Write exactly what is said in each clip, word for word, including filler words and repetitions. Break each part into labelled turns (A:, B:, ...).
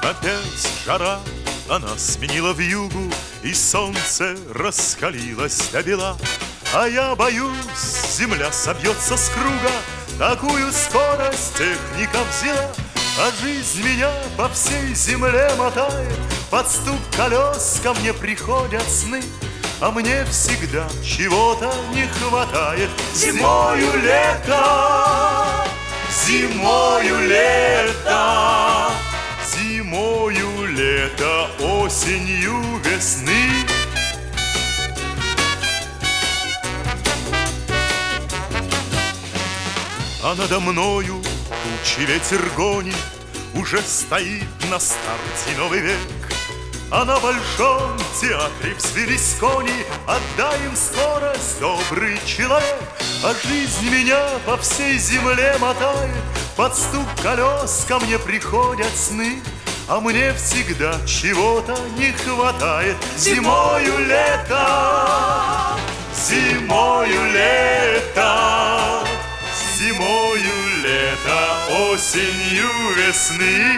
A: Опять жара, она сменила вьюгу, и солнце раскалилось до бела. А я боюсь, земля собьется с круга, такую скорость техника взяла. А жизнь меня по всей земле мотает, под стук колес ко мне приходят сны. А мне всегда чего-то не хватает. Зимою лето, зимою лето, зимою лето, осенью весны. А надо мною тучи ветер гонит, уже стоит на старте новый век. А на большом театре взвелись кони, отдай им скорость, добрый человек. А жизнь меня по всей земле мотает, под стук колес ко мне приходят сны. А мне всегда чего-то не хватает. Зимою лето, зимою лето, зимою лето, осенью весны.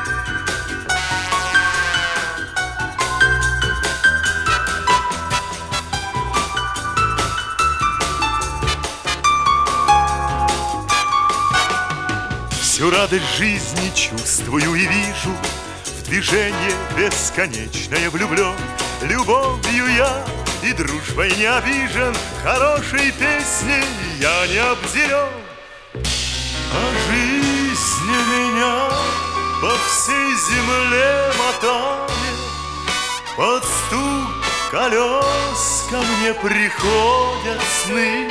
A: Всю радость жизни чувствую и вижу, в движение бесконечное влюблен. Любовью я и дружбой не обижен, хорошей песней я не обделен. А жизнь меня по всей земле мотает, под стук колес ко мне приходят сны.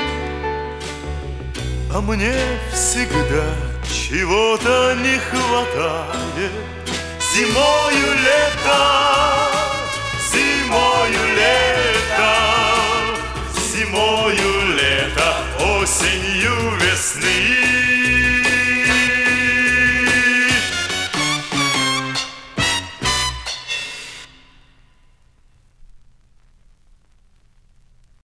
A: А мне всегда чего-то не хватает. Зимою лето,